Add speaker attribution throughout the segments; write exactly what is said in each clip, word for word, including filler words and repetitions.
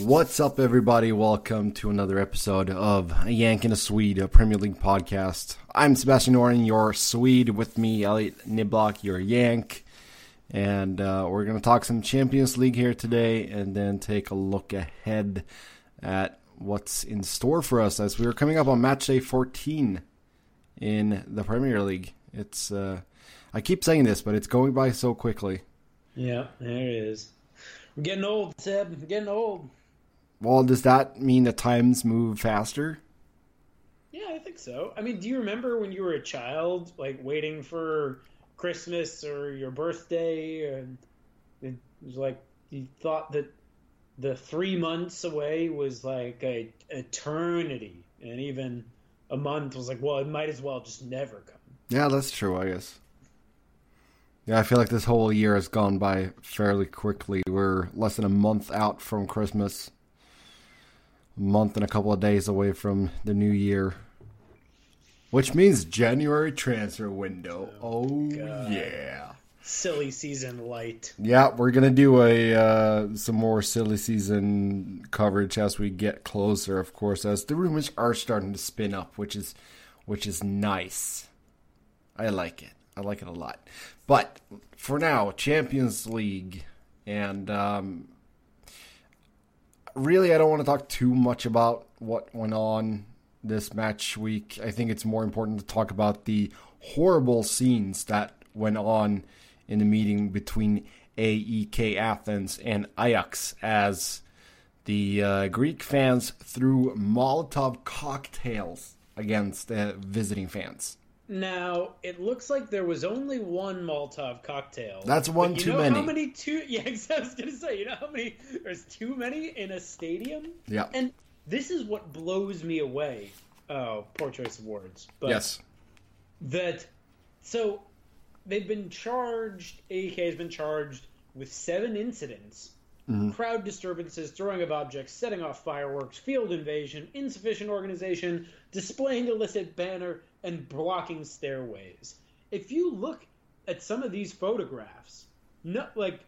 Speaker 1: What's up, everybody? Welcome to another episode of A Yank and a Swede, a Premier League podcast. I'm Sebastian Noren, your Swede. With me, Elliot Niblock, your Yank. And uh, we're going to talk some Champions League here today and then take a look ahead at what's in store for us as we're coming up on match day fourteen in the Premier League. It's uh, I keep saying this, but it's going by so quickly.
Speaker 2: Yeah, there it is. We're getting old, Seb. We're getting old.
Speaker 1: Well, does that mean the times move faster?
Speaker 2: Yeah, I think so. I mean, do you remember when you were a child, like waiting for Christmas or your birthday, and it was like you thought that the three months away was like a eternity, and even a month was like, well, it might as well just never come.
Speaker 1: Yeah, that's true, I guess. Yeah, I feel like this whole year has gone by fairly quickly. We're less than a month out from Christmas. A month and a couple of days away from the new year. Which means January transfer window. Oh, oh yeah.
Speaker 2: Silly season light.
Speaker 1: Yeah, we're going to do a uh, some more silly season coverage as we get closer, of course, as the rumors are starting to spin up, which is which is nice. I like it. I like it a lot. But for now, Champions League. And um, really, I don't want to talk too much about what went on this match week. I think it's more important to talk about the horrible scenes that went on in the meeting between A E K Athens and Ajax as the uh, Greek fans threw Molotov cocktails against the visiting fans.
Speaker 2: Now, it looks like there was only one Molotov cocktail.
Speaker 1: That's one
Speaker 2: but you
Speaker 1: too
Speaker 2: know
Speaker 1: many.
Speaker 2: How many two? Yeah, I was going to say, you know how many? There's too many in a stadium?
Speaker 1: Yeah.
Speaker 2: And this is what blows me away. Oh, poor choice of words. But
Speaker 1: yes.
Speaker 2: That, so, they've been charged, A E K has been charged with seven incidents. Mm-hmm. Crowd disturbances, throwing of objects, setting off fireworks, field invasion, insufficient organization, displaying illicit banner, and blocking stairways. If you look at some of these photographs, no, like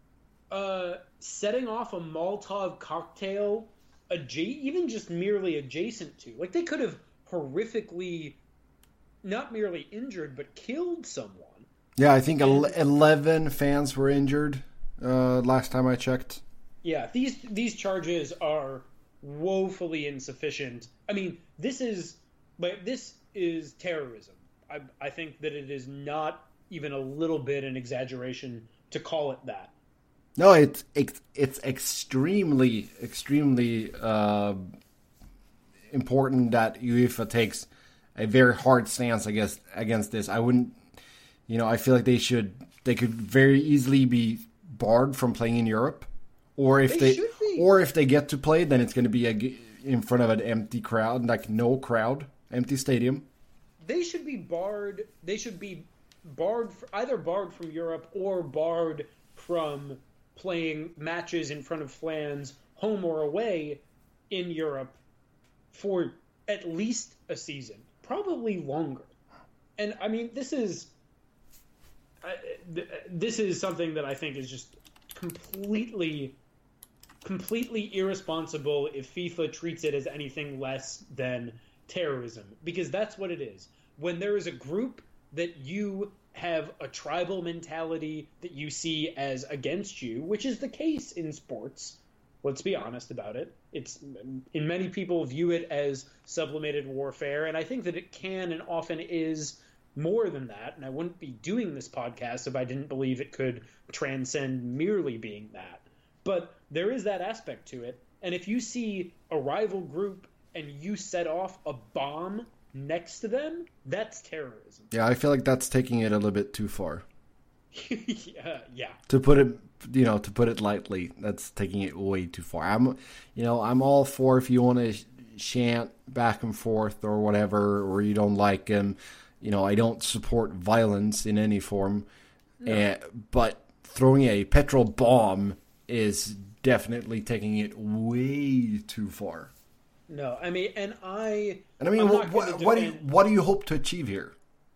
Speaker 2: uh, setting off a Molotov cocktail, adja- even just merely adjacent to, like they could have horrifically, not merely injured, but killed someone.
Speaker 1: Yeah, I think and, eleven fans were injured uh, last time I checked.
Speaker 2: Yeah, these these charges are woefully insufficient. I mean, this is, but this is terrorism. I, I think that it is not even a little bit an exaggeration to call it that.
Speaker 1: No, it's it's, it's extremely, extremely uh, important that UEFA takes a very hard stance against against this. I wouldn't, you know, I feel like they should, they could very easily be barred from playing in Europe, or if they, they or if they get to play, then it's going to be a, in front of an empty crowd, like no crowd. Empty stadium.
Speaker 2: They should be barred. They should be barred, for, either barred from Europe or barred from playing matches in front of fans, home or away, in Europe for at least a season, probably longer. And I mean, this is uh, this is something that I think is just completely, completely irresponsible if FIFA treats it as anything less than terrorism, because that's what it is. When there is a group that you have a tribal mentality that you see as against you, which is the case in sports, let's be honest about it. It's, in many people view it as sublimated warfare, and I think that it can and often is more than that, and I wouldn't be doing this podcast if I didn't believe it could transcend merely being that. But there is that aspect to it, and if you see a rival group and you set off a bomb next to them, that's terrorism.
Speaker 1: Yeah, I feel like that's taking it a little bit too far.
Speaker 2: yeah, yeah.
Speaker 1: To put it, you know, to put it lightly, that's taking it way too far. I'm, you know, I'm all for if you want to chant back and forth or whatever, or you don't like him. You know, I don't support violence in any form. No. Uh, but throwing a petrol bomb is definitely taking it way too far.
Speaker 2: No, I mean, and I...
Speaker 1: And I mean, what, what, what, do you, what do you hope to achieve here?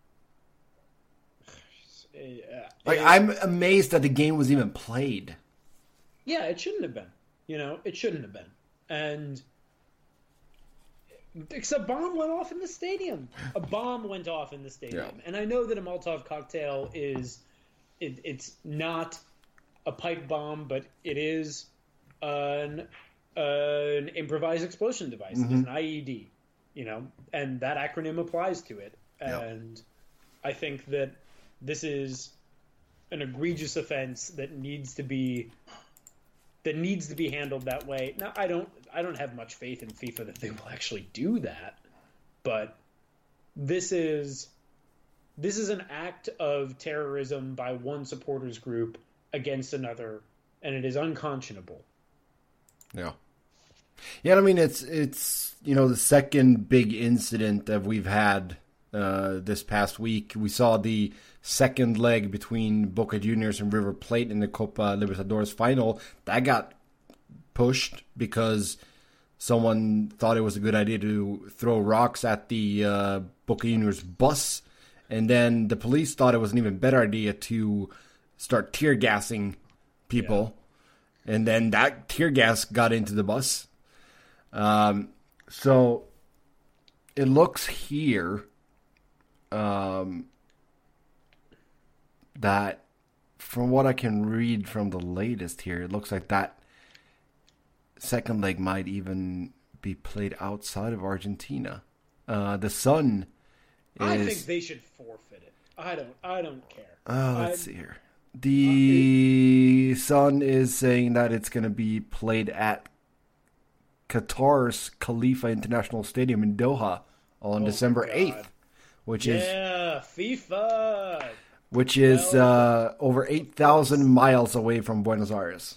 Speaker 2: Yeah,
Speaker 1: like,
Speaker 2: it,
Speaker 1: I'm amazed that the game was even played.
Speaker 2: Yeah, it shouldn't have been. You know, it shouldn't have been. And because a bomb went off in the stadium. A bomb went off in the stadium.
Speaker 1: Yeah.
Speaker 2: And I know that a Molotov cocktail is, it, it's not a pipe bomb, but it is an, an improvised explosion device. Mm-hmm. It is an I E D, you know, and that acronym applies to it. And yep. I think that this is an egregious offense that needs to be that needs to be handled that way. Now, I don't I don't have much faith in FIFA that they will actually do that, but this is this is an act of terrorism by one supporters group against another, and it is unconscionable.
Speaker 1: Yeah. Yeah, I mean it's it's you know the second big incident that we've had uh, this past week. We saw the second leg between Boca Juniors and River Plate in the Copa Libertadores final. That got pushed because someone thought it was a good idea to throw rocks at the uh, Boca Juniors bus, and then the police thought it was an even better idea to start tear gassing people, yeah. and then that tear gas got into the bus. Um, so it looks here um, that, from what I can read from the latest here, it looks like that second leg might even be played outside of Argentina. Uh, the Sun is...
Speaker 2: I think they should forfeit it. I don't. I don't care.
Speaker 1: Uh, let's I... see here. The uh, it... Sun is saying that it's going to be played at Qatar's Khalifa International Stadium in Doha on oh December eighth, which
Speaker 2: yeah,
Speaker 1: is
Speaker 2: yeah FIFA,
Speaker 1: which is well, uh, over eight thousand miles away from Buenos Aires.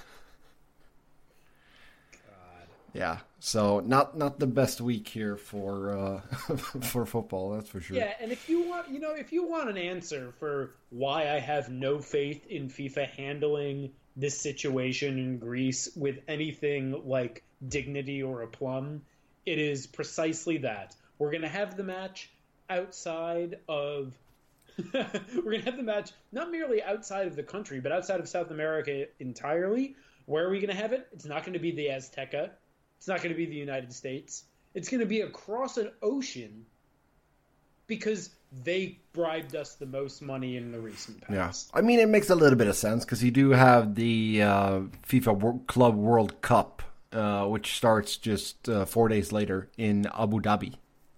Speaker 2: God.
Speaker 1: Yeah, so not not the best week here for uh, for football, that's for sure.
Speaker 2: Yeah, and if you want, you know, if you want an answer for why I have no faith in FIFA handling this situation in Greece with anything like dignity or aplomb, it is precisely that. We're going to have the match outside of we're going to have the match not merely outside of the country, but outside of South America entirely. Where are we going to have it? It's not going to be the Azteca. It's not going to be the United States. It's going to be across an ocean because they bribed us the most money in the recent past.
Speaker 1: Yeah. I mean, it makes a little bit of sense because you do have the uh, FIFA Wor- Club World Cup, uh, which starts just uh, four days later in Abu Dhabi.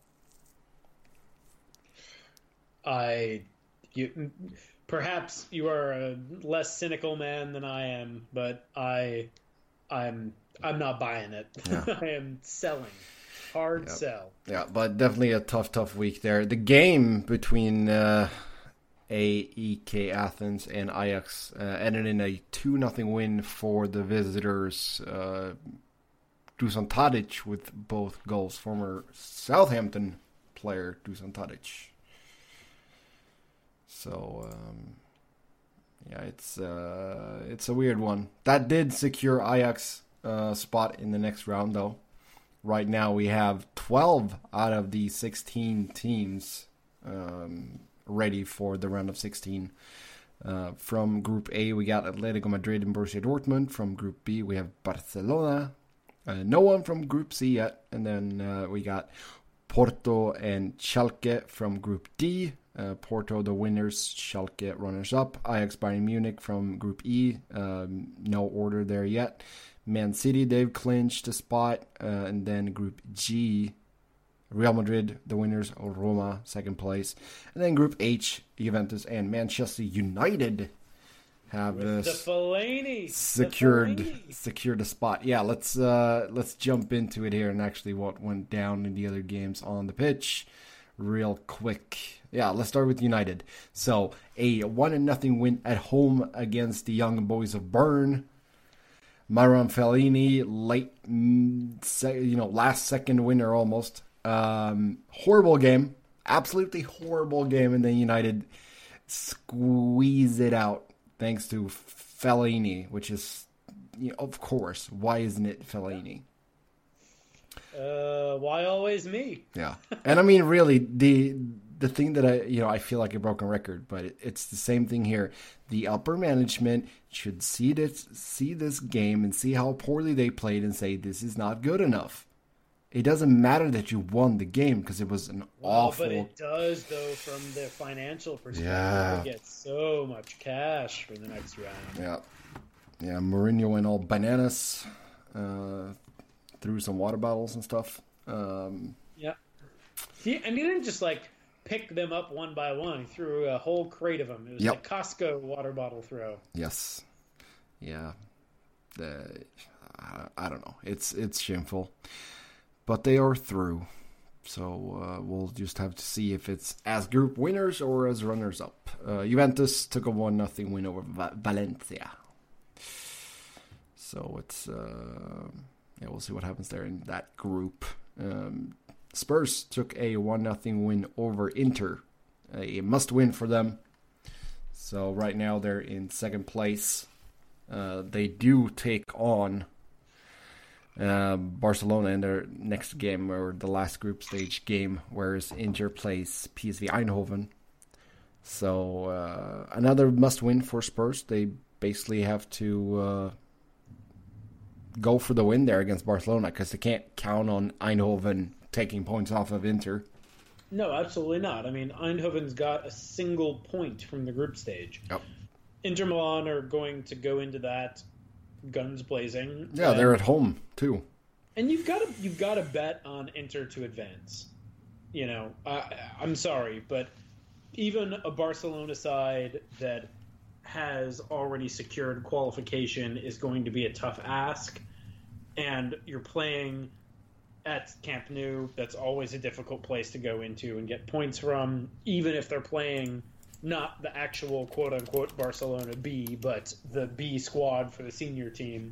Speaker 2: I, you, perhaps you are a less cynical man than I am, but I, I'm, I'm not buying it. Yeah. I am selling. Hard
Speaker 1: yep.
Speaker 2: sell.
Speaker 1: Yeah, but definitely a tough, tough week there. The game between uh, A E K Athens and Ajax uh, ended in a two nothing win for the visitors. Uh, Dusan Tadic with both goals. Former Southampton player Dusan Tadic. So, um, yeah, it's uh, it's a weird one. That did secure Ajax uh, spot in the next round, though. Right now we have twelve out of the sixteen teams um, ready for the round of sixteen. Uh, from Group A, we got Atletico Madrid and Borussia Dortmund. From Group B, we have Barcelona. Uh, no one from Group C yet. And then uh, we got Porto and Schalke from Group D. Uh, Porto, the winners, Schalke, runners-up. Ajax, Bayern Munich from Group E. Um, no order there yet. Man City, they've clinched a spot. Uh, and then Group G, Real Madrid, the winners. Roma, second place. And then Group H, Juventus and Manchester United have uh,
Speaker 2: the Fellaini.
Speaker 1: secured
Speaker 2: the Fellaini.
Speaker 1: secured a spot. Yeah, let's uh, let's jump into it here and actually what went down in the other games on the pitch real quick. Yeah, let's start with United. So a one and nothing win at home against the Young Boys of Bern. Marouane Fellaini, late, you know, last second winner almost. Um, horrible game, absolutely horrible game, and then United squeeze it out thanks to Fellaini, which is, you know, of course, why isn't it Fellaini?
Speaker 2: Uh, why always me?
Speaker 1: Yeah, and I mean, really, the the thing that I, you know, I feel like a broken record, but it, it's the same thing here. The upper management should see this, see this game and see how poorly they played and say, this is not good enough. It doesn't matter that you won the game because it was an
Speaker 2: well,
Speaker 1: awful.
Speaker 2: But it does, though, from the financial perspective.
Speaker 1: Yeah.
Speaker 2: You get so much cash for the next round.
Speaker 1: Yeah. Yeah, Mourinho went all bananas, uh, threw some water bottles and stuff. Um,
Speaker 2: yeah. He, and he didn't just, like, pick them up one by one. He threw a whole crate of them. It was
Speaker 1: yep.
Speaker 2: like Costco water bottle throw.
Speaker 1: Yes. Yeah. The, I, I don't know. It's it's shameful. But they are through. So uh, we'll just have to see if it's as group winners or as runners-up. Uh, Juventus took a one nothing win over Va- Valencia. So it's... Uh, yeah, we'll see what happens there in that group. Um, Spurs took a one nothing win over Inter. A must-win for them. So right now they're in second place. Uh, they do take on uh, Barcelona in their next game, or the last group stage game, whereas Inter plays P S V Eindhoven. So uh, another must-win for Spurs. They basically have to uh, go for the win there against Barcelona because they can't count on Eindhoven taking points off of Inter.
Speaker 2: No, absolutely not. I mean, Eindhoven's got a single point from the group stage.
Speaker 1: Yep.
Speaker 2: Inter Milan are going to go into that guns blazing.
Speaker 1: Yeah,
Speaker 2: and,
Speaker 1: they're at home too.
Speaker 2: And you've got to you've got to bet on Inter to advance. You know, I, I'm sorry, but even a Barcelona side that has already secured qualification is going to be a tough ask. And you're playing at Camp Nou. That's always a difficult place to go into and get points from, even if they're playing not the actual quote-unquote Barcelona B, but the B squad for the senior team.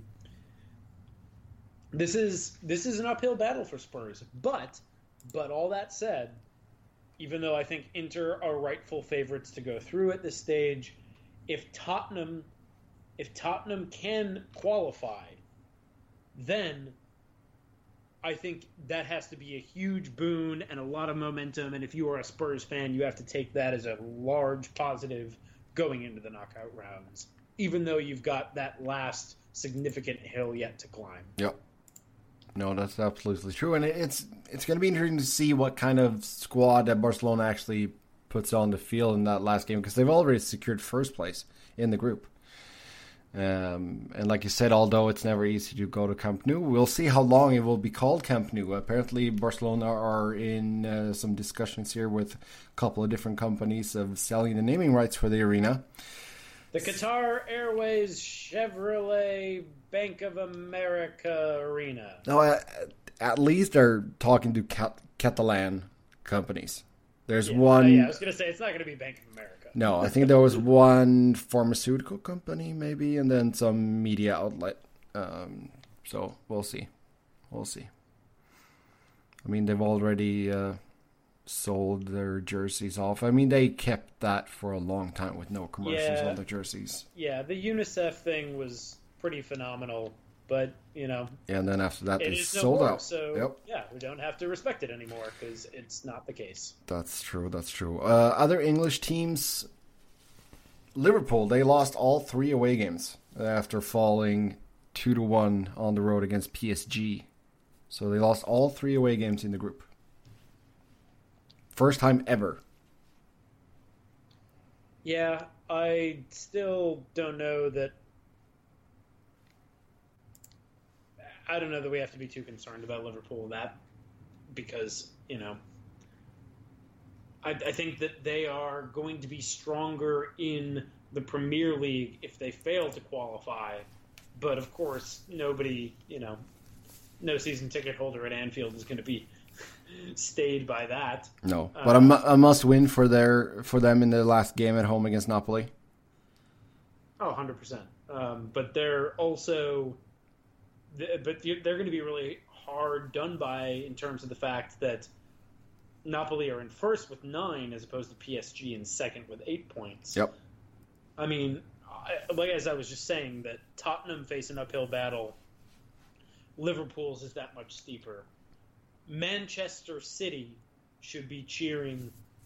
Speaker 2: This is this is an uphill battle for Spurs. But, but all that said, even though I think Inter are rightful favorites to go through at this stage, if Tottenham, if Tottenham can qualify, then I think that has to be a huge boon and a lot of momentum. And if you are a Spurs fan, you have to take that as a large positive going into the knockout rounds, even though you've got that last significant hill yet to climb.
Speaker 1: Yep. No, that's absolutely true. And it's it's going to be interesting to see what kind of squad that Barcelona actually puts on the field in that last game, because they've already secured first place in the group. Um, and like you said, although it's never easy to go to Camp Nou, we'll see how long it will be called Camp Nou. Apparently, Barcelona are in uh, some discussions here with a couple of different companies of selling the naming rights for the arena.
Speaker 2: The Qatar Airways Chevrolet Bank of America Arena.
Speaker 1: No, uh, at least they're talking to Cat- Catalan companies. There's
Speaker 2: yeah,
Speaker 1: one...
Speaker 2: Uh, yeah, I was going to say, it's not going to be Bank of America.
Speaker 1: No, I think there was one pharmaceutical company, maybe, and then some media outlet. Um, so we'll see. We'll see. I mean, they've already uh, sold their jerseys off. I mean, they kept that for a long time with no commercials
Speaker 2: yeah.
Speaker 1: on their jerseys.
Speaker 2: Yeah, the UNICEF thing was pretty phenomenal, but, you know...
Speaker 1: Yeah, and then after that,
Speaker 2: it
Speaker 1: they
Speaker 2: is
Speaker 1: sold
Speaker 2: no more,
Speaker 1: out.
Speaker 2: So,
Speaker 1: yep.
Speaker 2: yeah, we don't have to respect it anymore, because it's not the case.
Speaker 1: That's true, that's true. Uh, other English teams... Liverpool, they lost all three away games after falling two to one on the road against P S G. So they lost all three away games in the group. First time ever.
Speaker 2: Yeah, I still don't know that... I don't know that we have to be too concerned about Liverpool that because, you know... I, I think that they are going to be stronger in the Premier League if they fail to qualify. But, of course, nobody, you know, no season ticket holder at Anfield is going to be stayed by that.
Speaker 1: No,
Speaker 2: uh,
Speaker 1: but a, mu- a must-win for their for them in their last game at home against Napoli.
Speaker 2: Oh, one hundred percent. Um, but they're also... But they're going to be really hard done by in terms of the fact that Napoli are in first with nine as opposed to P S G in second with eight points.
Speaker 1: Yep.
Speaker 2: I mean, I, like as I was just saying, that Tottenham face an uphill battle. Liverpool's is that much steeper. Manchester City should be cheering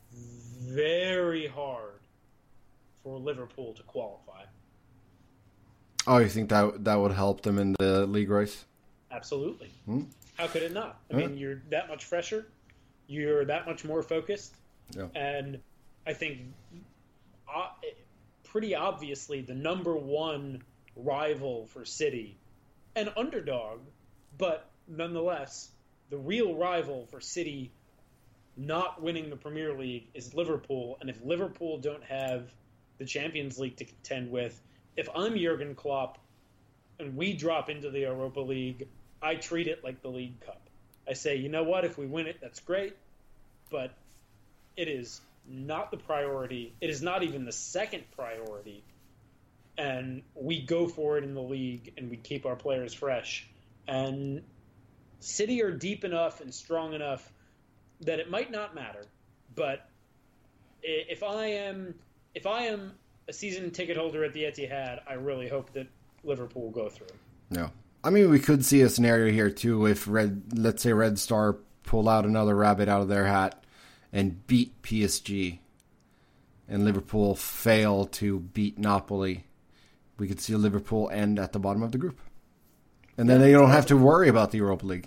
Speaker 2: very hard for Liverpool to qualify.
Speaker 1: Oh, you think that that would help them in the league race?
Speaker 2: Absolutely.
Speaker 1: Hmm?
Speaker 2: How could it not? I
Speaker 1: Yeah.
Speaker 2: mean, you're that much fresher. You're that much more focused.
Speaker 1: Yeah.
Speaker 2: And I think uh, pretty obviously the number one rival for City, an underdog, but nonetheless, the real rival for City not winning the Premier League is Liverpool. And if Liverpool don't have the Champions League to contend with, if I'm Jurgen Klopp and we drop into the Europa League, I treat it like the League Cup. I say, you know what, if we win it, that's great, but it is not the priority. It is not even the second priority. And we go for it in the league and we keep our players fresh. And City are deep enough and strong enough that it might not matter. But if I am if I am a season ticket holder at the Etihad, I really hope that Liverpool will go through.
Speaker 1: No. I mean, we could see a scenario here, too, if, Red, let's say, Red Star pull out another rabbit out of their hat and beat P S G, and Liverpool fail to beat Napoli. We could see Liverpool end at the bottom of the group. And then they don't have to worry about the Europa League.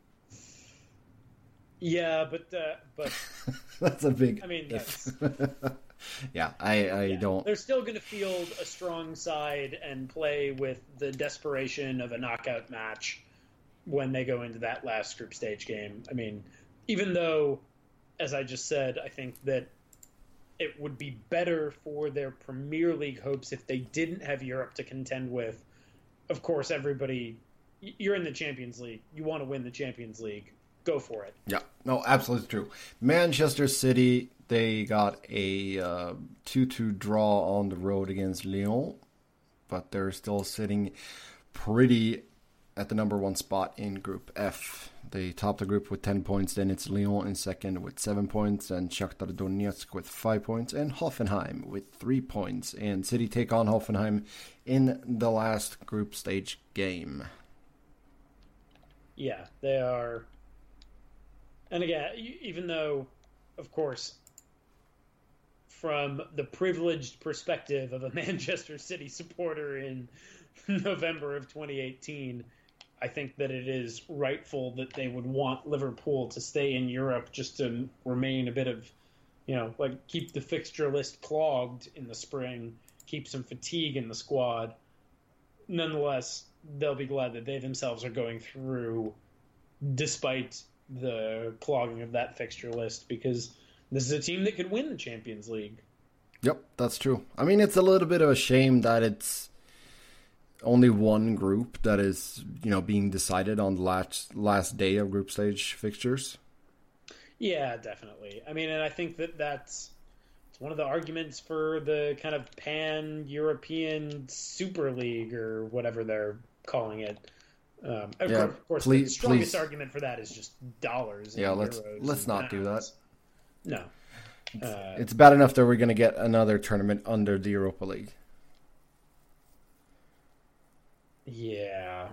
Speaker 2: Yeah, but... Uh, but
Speaker 1: that's a big
Speaker 2: I mean, that's...
Speaker 1: yeah, I, I
Speaker 2: yeah.
Speaker 1: don't...
Speaker 2: They're still going to field a strong side and play with the desperation of a knockout match when they go into that last group stage game. I mean, even though, as I just said, I think that it would be better for their Premier League hopes if they didn't have Europe to contend with. Of course, everybody... You're in the Champions League. You want to win the Champions League. Go for it.
Speaker 1: Yeah, no, absolutely true. Manchester City, they got a uh, two two draw on the road against Lyon, but they're still sitting pretty at the number one spot in Group F. They top the group with ten points, then it's Lyon in second with seven points, and Shakhtar Donetsk with five points, and Hoffenheim with three points. And City take on Hoffenheim in the last group stage game.
Speaker 2: Yeah, they are... And again, even though, of course, from the privileged perspective of a Manchester City supporter in November of twenty eighteen, I think that it is rightful that they would want Liverpool to stay in Europe just to remain a bit of, you know, like keep the fixture list clogged in the spring, keep some fatigue in the squad. Nonetheless, they'll be glad that they themselves are going through despite the clogging of that fixture list, because this is a team that could win the Champions League.
Speaker 1: Yep, that's true. I mean, it's a little bit of a shame that it's only one group that is, you know, being decided on the last last day of group stage fixtures.
Speaker 2: Yeah, definitely. I mean, and I think that that's it's one of the arguments for the kind of pan-European Super League or whatever they're calling it. Um, of,
Speaker 1: yeah,
Speaker 2: course, of course,
Speaker 1: please,
Speaker 2: the strongest
Speaker 1: please.
Speaker 2: argument for that is just dollars.
Speaker 1: Yeah,
Speaker 2: and
Speaker 1: let's
Speaker 2: euros
Speaker 1: let's
Speaker 2: and
Speaker 1: not do that.
Speaker 2: pounds. No, uh,
Speaker 1: it's bad enough that we're going to get another tournament under the Europa League.
Speaker 2: Yeah,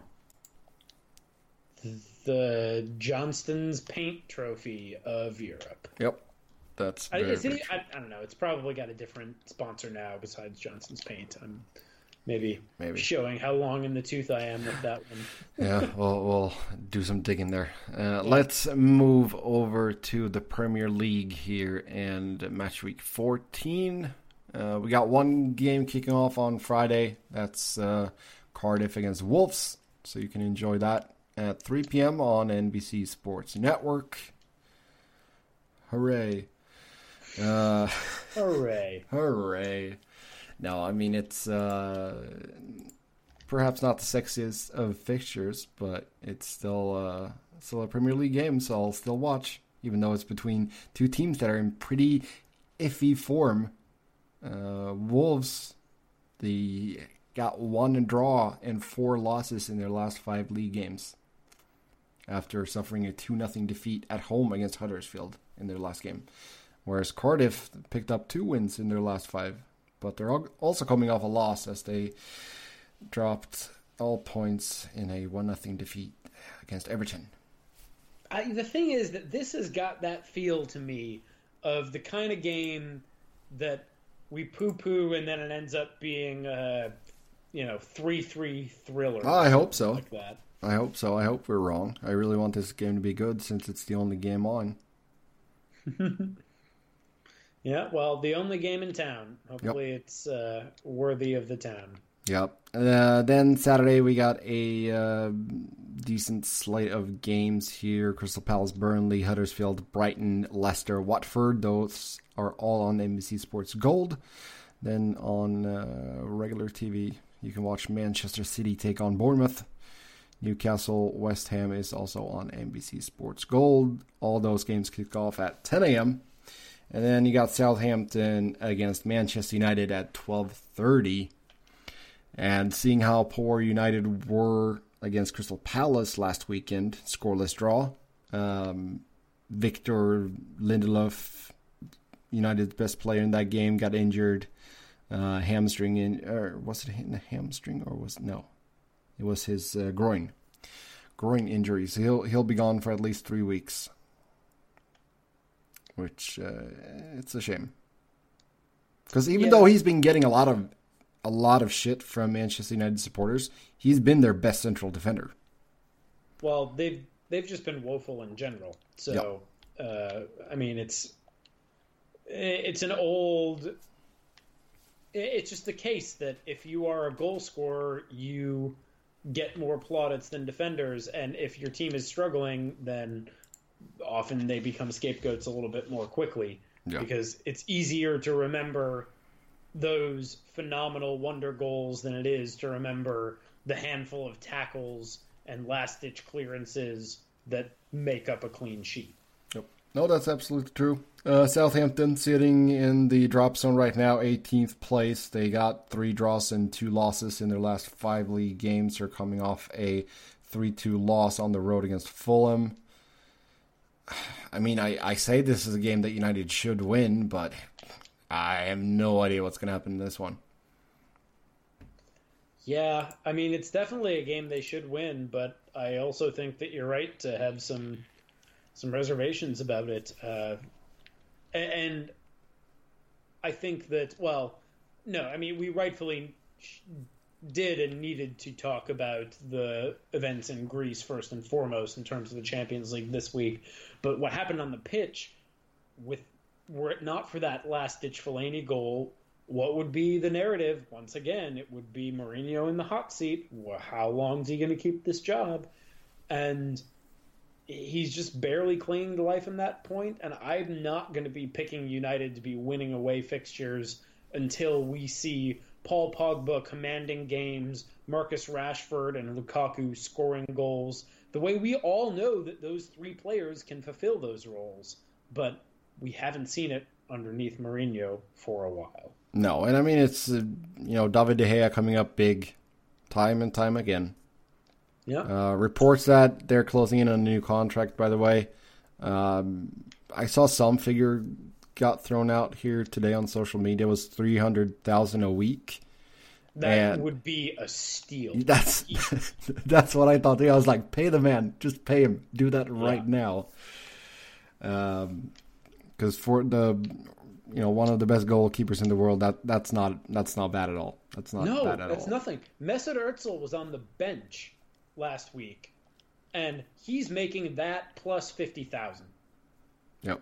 Speaker 2: the Johnston's Paint Trophy of Europe.
Speaker 1: Yep, that's.
Speaker 2: I,
Speaker 1: very
Speaker 2: is it,
Speaker 1: big.
Speaker 2: I, I don't know. It's probably got a different sponsor now besides Johnston's Paint. I'm maybe,
Speaker 1: Maybe.
Speaker 2: showing how long in the tooth I am with that one.
Speaker 1: Yeah, we'll, we'll do some digging there. Uh, let's move over to the Premier League here and match week fourteen. Uh, we got one game kicking off on Friday. That's uh, Cardiff against Wolves. So you can enjoy that at three p.m. on N B C Sports Network. Hooray. Uh,
Speaker 2: Hooray.
Speaker 1: hooray. No, I mean, it's uh, perhaps not the sexiest of fixtures, but it's still, uh, still a Premier League game, so I'll still watch, even though it's between two teams that are in pretty iffy form. Uh, Wolves, they got one draw and four losses in their last five league games after suffering a two nothing defeat at home against Huddersfield in their last game. Whereas Cardiff picked up two wins in their last five. But they're also coming off a loss as they dropped all points in a one nothing defeat against Everton.
Speaker 2: I, the thing is that this has got that feel to me of the kind of game that we poo-poo and then it ends up being a, you know, three three thriller.
Speaker 1: Oh, I hope so.
Speaker 2: Like that.
Speaker 1: I hope so. I hope we're wrong. I really want this game to be good since it's the only game on.
Speaker 2: Yeah, well, the only game in town. Hopefully
Speaker 1: Yep.
Speaker 2: it's uh, worthy of the town.
Speaker 1: Yep. Uh, then Saturday we got a uh, decent slate of games here. Crystal Palace, Burnley, Huddersfield, Brighton, Leicester, Watford. Those are all on N B C Sports Gold. Then on uh, regular T V, you can watch Manchester City take on Bournemouth. Newcastle, West Ham is also on N B C Sports Gold. All those games kick off at ten a.m. And then you got Southampton against Manchester United at twelve thirty. And seeing how poor United were against Crystal Palace last weekend, scoreless draw. Um, Victor Lindelof, United's best player in that game, got injured. Uh, hamstring in, or was it a hamstring or was no? It was his uh, groin, groin injury. So he'll he'll be gone for at least three weeks. Which uh, it's a shame, because even
Speaker 2: Yeah.
Speaker 1: though he's been getting a lot of a lot of shit from Manchester United supporters, he's been their best central defender.
Speaker 2: Well, they've they've just been woeful in general. So, uh, I mean, it's it's an old. It's just the case that if you are a goal scorer, you get more plaudits than defenders, and if your team is struggling, then often they become scapegoats a little bit more quickly.
Speaker 1: Yeah.
Speaker 2: Because it's easier to remember those phenomenal wonder goals than it is to remember the handful of tackles and last-ditch clearances that make up a clean sheet.
Speaker 1: Yep. No, that's absolutely true. Uh, Southampton sitting in the drop zone right now, eighteenth place. They got three draws and two losses in their last five league games. They're coming off a three two loss on the road against Fulham. I mean, I, I say this is a game that United should win, but I have no idea what's going to happen in this one.
Speaker 2: Yeah, I mean, it's definitely a game they should win, but I also think that you're right to have some some reservations about it. Uh, and I think that, well, no, I mean, we rightfully did and needed to talk about the events in Greece first and foremost in terms of the Champions League this week. But what happened on the pitch, with were it not for that last-ditch Fellaini goal, what would be the narrative? Once again, it would be Mourinho in the hot seat. Well, how long is he going to keep this job? And he's just barely clinging to life in that point. And I'm not going to be picking United to be winning away fixtures until we see Paul Pogba commanding games, Marcus Rashford and Lukaku scoring goals. The way we all know that those three players can fulfill those roles. But we haven't seen it underneath Mourinho for a while.
Speaker 1: No, and I mean, it's, uh, you know, David De Gea coming up big time and time again.
Speaker 2: Yeah.
Speaker 1: Uh, reports that they're closing in on a new contract, by the way. Um, I saw some figure got thrown out here today on social media. It was three hundred thousand dollars a week.
Speaker 2: That
Speaker 1: And
Speaker 2: would be a steal.
Speaker 1: That's that's what I thought. I was like, pay the man. Just pay him. Do that right
Speaker 2: Yeah.
Speaker 1: now. Um, because for the, you know, one of the best goalkeepers in the world, that that's not that's not bad at all. That's not
Speaker 2: No,
Speaker 1: bad at
Speaker 2: that's
Speaker 1: all.
Speaker 2: nothing. Mesut Ozil was on the bench last week, and he's making that plus fifty thousand.
Speaker 1: Yep.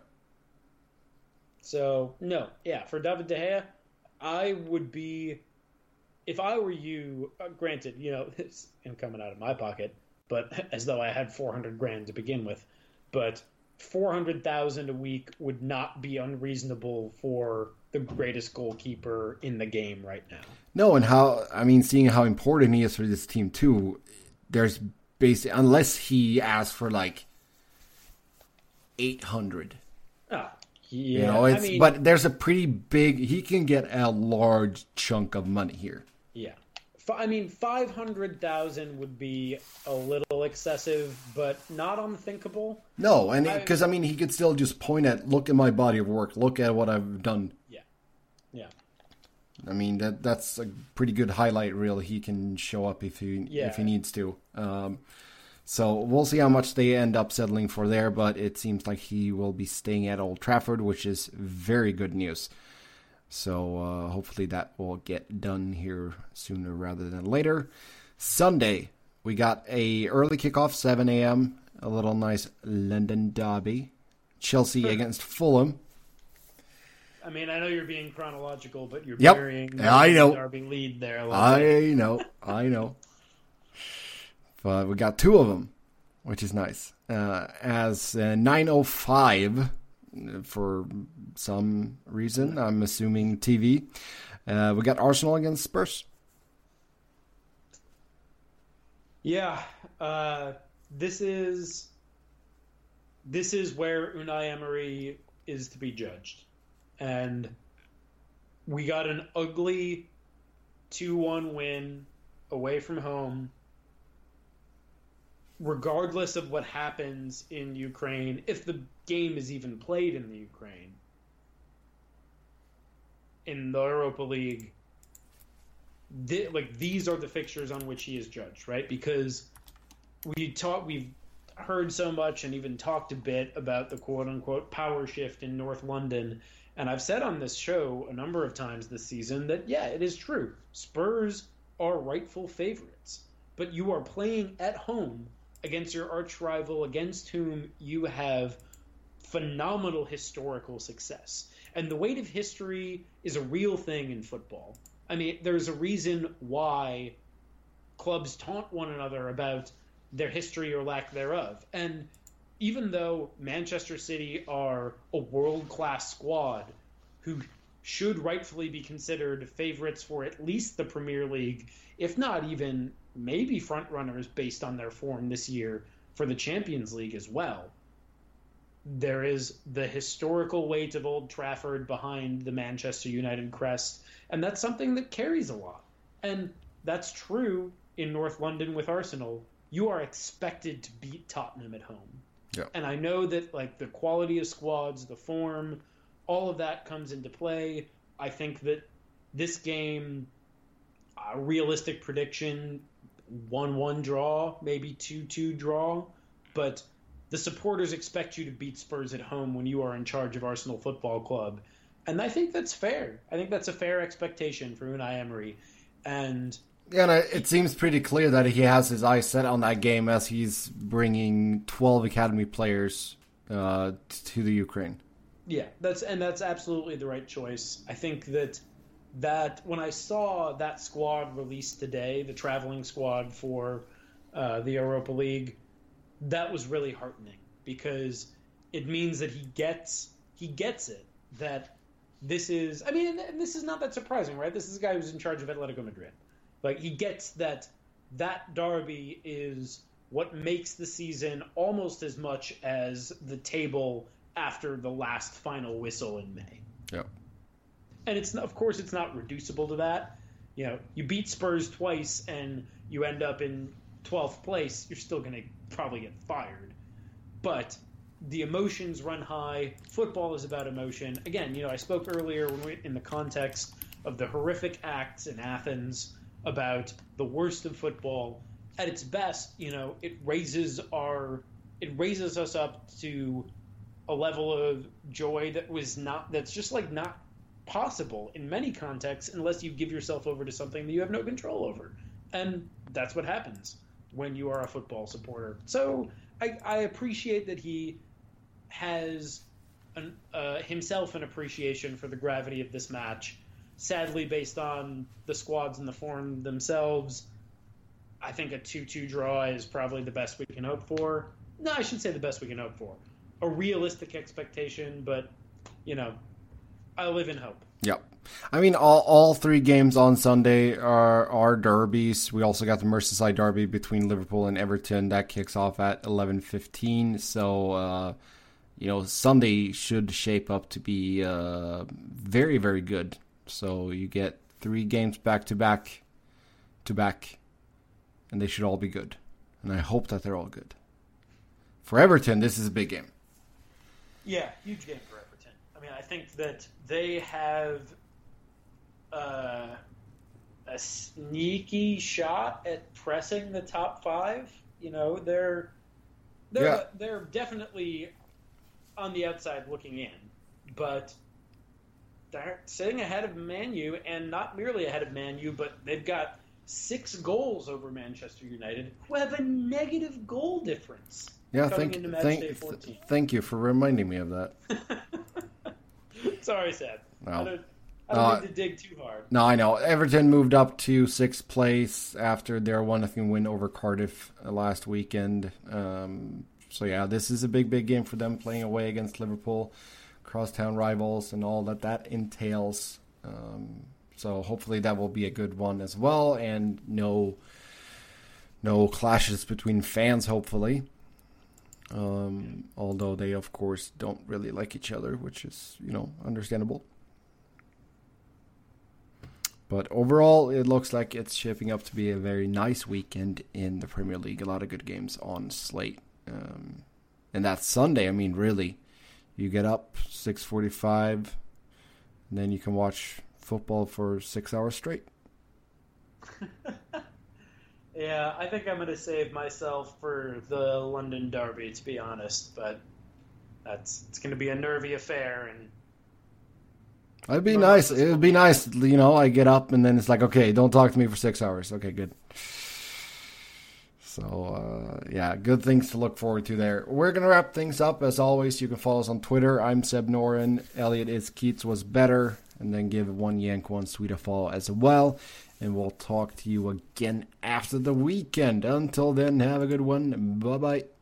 Speaker 2: So no, yeah, for David De Gea, I would be, if I were you. Uh, granted, you know, it's coming out of my pocket, but as though I had four hundred grand to begin with, but four hundred thousand a week would not be unreasonable for the greatest goalkeeper in the game right now.
Speaker 1: No, and how, I mean, seeing how important he is for this team too, there's basically, unless he asks for like eight hundred.
Speaker 2: Oh, yeah.
Speaker 1: You know, it's,
Speaker 2: I mean,
Speaker 1: but there's a pretty big, he can get a large chunk of money here.
Speaker 2: yeah. F- I mean, five hundred thousand would be a little excessive, but not unthinkable.
Speaker 1: No, and
Speaker 2: I-
Speaker 1: because I, mean, he could still just point at, look at my body of work, look at what I've done.
Speaker 2: Yeah. Yeah.
Speaker 1: I mean, that that's a pretty good highlight reel he can show up if he
Speaker 2: Yeah.
Speaker 1: if he needs to. Um, So we'll see how much they end up settling for there, but it seems like he will be staying at Old Trafford, which is very good news. So uh, hopefully that will get done here sooner rather than later. Sunday, we got a early kickoff, seven a.m., a little nice London derby. Chelsea against Fulham.
Speaker 2: I mean, I know you're being chronological, but you're
Speaker 1: yep.
Speaker 2: burying
Speaker 1: I know.
Speaker 2: the derby lead there a little
Speaker 1: I
Speaker 2: bit.
Speaker 1: know. I know. But we got two of them, which is nice. Uh, as uh, nine oh five, for some reason, I'm assuming T V, uh, we got Arsenal against Spurs.
Speaker 2: Yeah, uh, this is this is where Unai Emery is to be judged. And we got an ugly two one win away from home. Regardless of what happens in Ukraine, if the game is even played in the Ukraine, in the Europa League, th- like these are the fixtures on which he is judged, right? Because we talk, we've heard so much and even talked a bit about the quote-unquote power shift in North London, and I've said on this show a number of times this season that, yeah, it is true. Spurs are rightful favorites, but you are playing at home against your arch rival, against whom you have phenomenal historical success. And the weight of history is a real thing in football. I mean, there's a reason why clubs taunt one another about their history or lack thereof. And even though Manchester City are a world-class squad who should rightfully be considered favorites for at least the Premier League, if not even maybe front runners based on their form this year for the Champions League as well, there is the historical weight of Old Trafford behind the Manchester United crest, and that's something that carries a lot. And that's true in North London with Arsenal. You are expected to beat Tottenham at home.
Speaker 1: Yeah.
Speaker 2: And I know that like the quality of squads, the form, all of that comes into play. I think that this game, a realistic prediction, one one draw, maybe two two draw, but the supporters expect you to beat Spurs at home when you are in charge of Arsenal Football Club. And I think that's fair. I think that's a fair expectation for Unai Emery. And
Speaker 1: yeah, and it seems pretty clear that he has his eyes set on that game as he's bringing twelve academy players uh, to the Ukraine.
Speaker 2: Yeah, that's and that's absolutely the right choice. I think that that when I saw that squad released today, the traveling squad for uh, the Europa League, that was really heartening because it means that he gets he gets it that this is. I mean, and this is not that surprising, right? This is a guy who's in charge of Atletico Madrid. Like he gets that that derby is what makes the season almost as much as the table after the last final whistle in May.
Speaker 1: Yeah.
Speaker 2: And it's of course it's not reducible to that. You know, you beat Spurs twice and you end up in twelfth place, you're still going to probably get fired. But the emotions run high. Football is about emotion. Again, you know, I spoke earlier when we in the context of the horrific acts in Athens about the worst of football. At its best, you know, it raises our it raises us up to a level of joy that was not that's just like not possible in many contexts unless you give yourself over to something that you have no control over. And that's what happens when you are a football supporter. So I, I appreciate that he has an, uh, himself an appreciation for the gravity of this match. Sadly, based on the squads and the form themselves, I think a two two draw is probably the best we can hope for. No, I should say the best we can hope for. A realistic expectation, but, you know, I live in hope.
Speaker 1: Yep. I mean, all all three games on Sunday are, are derbies. We also got the Merseyside derby between Liverpool and Everton. That kicks off at eleven fifteen. So, uh, you know, Sunday should shape up to be uh, very, very good. So you get three games back-to-back to back, and they should all be good. And I hope that they're all good. For Everton, this is a big game.
Speaker 2: Yeah, huge game for Everton. I mean, I think that they have uh, a sneaky shot at pressing the top five. You know, they're they're
Speaker 1: Yeah.
Speaker 2: they're definitely on the outside looking in, but they're sitting ahead of Man U, and not merely ahead of Man U, but they've got six goals over Manchester United, who have a negative goal difference.
Speaker 1: Yeah,
Speaker 2: coming
Speaker 1: thank,
Speaker 2: into match
Speaker 1: thank,
Speaker 2: day fourteen.
Speaker 1: th- thank you for reminding me of that.
Speaker 2: Sorry, Seb.
Speaker 1: No.
Speaker 2: I don't, I don't
Speaker 1: Uh,
Speaker 2: need to dig too hard.
Speaker 1: No, I know. Everton moved up to sixth place after their one nothing win over Cardiff uh, last weekend. Um, so, yeah, this is a big, big game for them, playing away against Liverpool, crosstown rivals, and all that that entails. Um, so, hopefully that will be a good one as well, and no, no clashes between fans, hopefully. Um, although they, of course, don't really like each other, which is, you know, understandable. But overall, it looks like it's shaping up to be a very nice weekend in the Premier League. A lot of good games on slate. Um, and that's Sunday. I mean, really, you get up six forty-five, and then you can watch football for six hours straight.
Speaker 2: Yeah, I think I'm going to save myself for the London Derby, to be honest. But that's it's going to be a nervy affair, and
Speaker 1: It'd be nice. It'd be nice, you know, I get up and then it's like, okay, don't talk to me for six hours. Okay, good. So, uh, yeah, good things to look forward to there. We're going to wrap things up. As always, you can follow us on Twitter. I'm Seb Noren. Elliot is Keats was better. And then give one Yank, one Sweet a follow as well. And we'll talk to you again after the weekend. Until then, have a good one. Bye-bye.